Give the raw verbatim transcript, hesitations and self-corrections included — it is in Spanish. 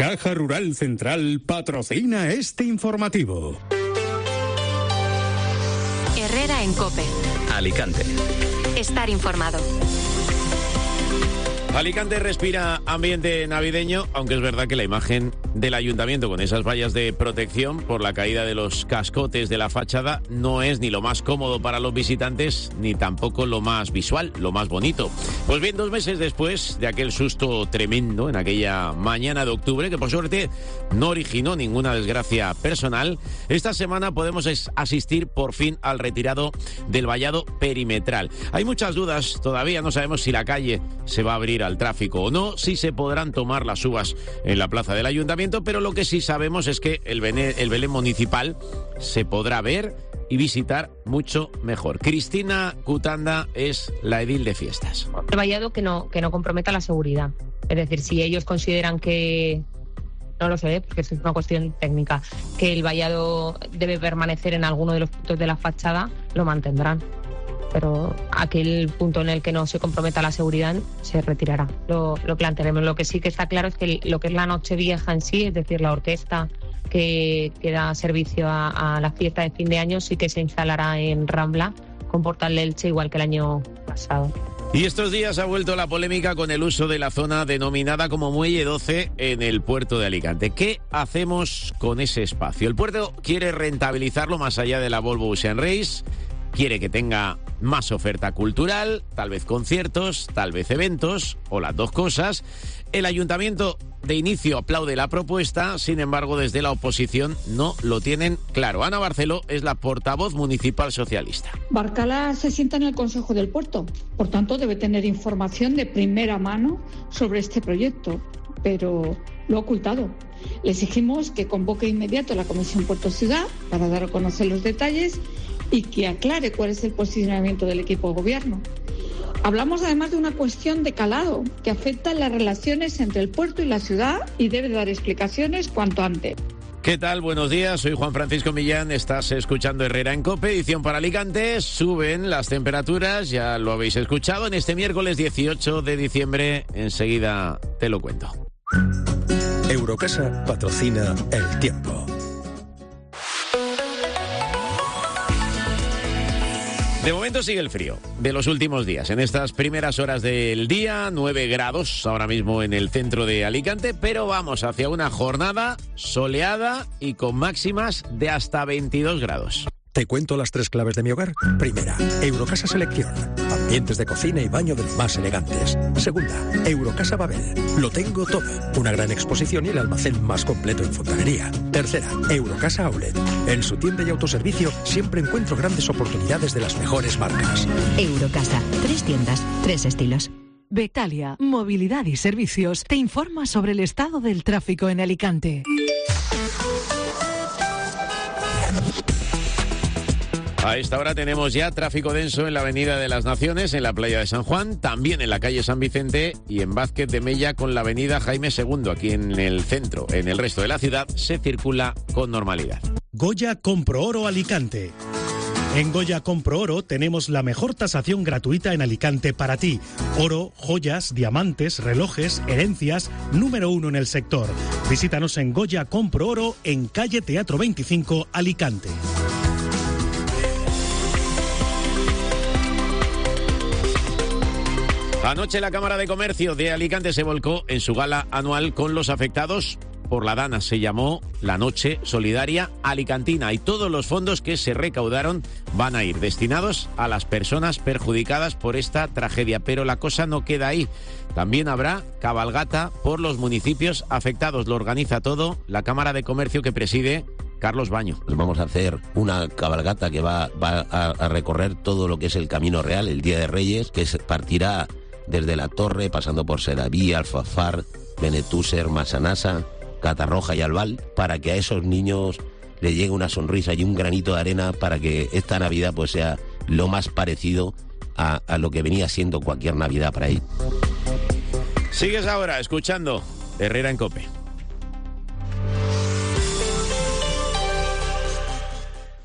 Caja Rural Central patrocina este informativo. Herrera en COPE. Alicante. Estar informado. Alicante respira ambiente navideño, aunque es verdad que la imagen del ayuntamiento con esas vallas de protección por la caída de los cascotes de la fachada no es ni lo más cómodo para los visitantes, ni tampoco lo más visual, lo más bonito. Pues bien, dos meses después de aquel susto tremendo en aquella mañana de octubre, que por suerte no originó ninguna desgracia personal, esta semana podemos asistir por fin al retirado del vallado perimetral. Hay muchas dudas, todavía no sabemos si la calle se va a abrir al tráfico o no, si se podrán tomar las uvas en la plaza del ayuntamiento, pero lo que sí sabemos es que el Belén, el Belén municipal se podrá ver y visitar mucho mejor. Cristina Cutanda es la edil de fiestas. El vallado que no, que no comprometa la seguridad. Es decir, si ellos consideran que, no lo sé, porque es una cuestión técnica, que el vallado debe permanecer en alguno de los puntos de la fachada, lo mantendrán. Pero aquel punto en el que no se comprometa la seguridad se retirará. Lo, lo plantearemos. Lo que sí que está claro es que lo que es la Nochevieja en sí, es decir, la orquesta que, que da servicio a, a la fiesta de fin de año, sí que se instalará en Rambla con Portal de Elche, igual que el año pasado. Y estos días ha vuelto la polémica con el uso de la zona denominada como Muelle doce en el puerto de Alicante. ¿Qué hacemos con ese espacio? El puerto quiere rentabilizarlo más allá de la Volvo Ocean Race. Quiere que tenga más oferta cultural, tal vez conciertos, tal vez eventos, o las dos cosas. El ayuntamiento de inicio aplaude la propuesta, sin embargo, desde la oposición no lo tienen claro. Ana Barceló es la portavoz municipal socialista. Barcala se sienta en el Consejo del Puerto, por tanto debe tener información de primera mano sobre este proyecto, pero lo ha ocultado. Le exigimos que convoque inmediato la Comisión Puerto Ciudad para dar a conocer los detalles y que aclare cuál es el posicionamiento del equipo de gobierno. Hablamos además de una cuestión de calado que afecta a las relaciones entre el puerto y la ciudad y debe dar explicaciones cuanto antes. ¿Qué tal? Buenos días, soy Juan Francisco Millán, estás escuchando Herrera en COPE, edición para Alicante. Suben las temperaturas, ya lo habéis escuchado, en este miércoles dieciocho de diciembre, enseguida te lo cuento. Eurocasa patrocina El Tiempo. De momento sigue el frío de los últimos días. En estas primeras horas del día, nueve grados ahora mismo en el centro de Alicante, pero vamos hacia una jornada soleada y con máximas de hasta veintidós grados. Te cuento las tres claves de mi hogar. Primera, Eurocasa Selección. Ambientes de cocina y baño de los más elegantes. Segunda, Eurocasa Babel. Lo tengo todo. Una gran exposición y el almacén más completo en fontanería. Tercera, Eurocasa Outlet. En su tienda y autoservicio siempre encuentro grandes oportunidades de las mejores marcas. Eurocasa. Tres tiendas, tres estilos. Bectalia, Movilidad y Servicios, te informa sobre el estado del tráfico en Alicante. A esta hora tenemos ya tráfico denso en la Avenida de las Naciones, en la playa de San Juan, también en la calle San Vicente y en Vázquez de Mella con la Avenida Jaime segundo, aquí en el centro. En el resto de la ciudad se circula con normalidad. Goya Compro Oro Alicante. En Goya Compro Oro tenemos la mejor tasación gratuita en Alicante para ti. Oro, joyas, diamantes, relojes, herencias, número uno en el sector. Visítanos en Goya Compro Oro en calle Teatro veinticinco, Alicante. Anoche la Cámara de Comercio de Alicante se volcó en su gala anual con los afectados por la Dana. Se llamó la Noche Solidaria Alicantina y todos los fondos que se recaudaron van a ir destinados a las personas perjudicadas por esta tragedia. Pero la cosa no queda ahí. También habrá cabalgata por los municipios afectados. Lo organiza todo la Cámara de Comercio que preside Carlos Baño. Pues vamos a hacer una cabalgata que va, va a, a recorrer todo lo que es el Camino Real, el Día de Reyes, que se partirá desde la Torre, pasando por Seraví, Alfafar, Benetúser, Masanasa, Catarroja y Albal, para que a esos niños les llegue una sonrisa y un granito de arena para que esta Navidad pues sea lo más parecido a, a lo que venía siendo cualquier Navidad para ahí. Sigues ahora escuchando Herrera en COPE.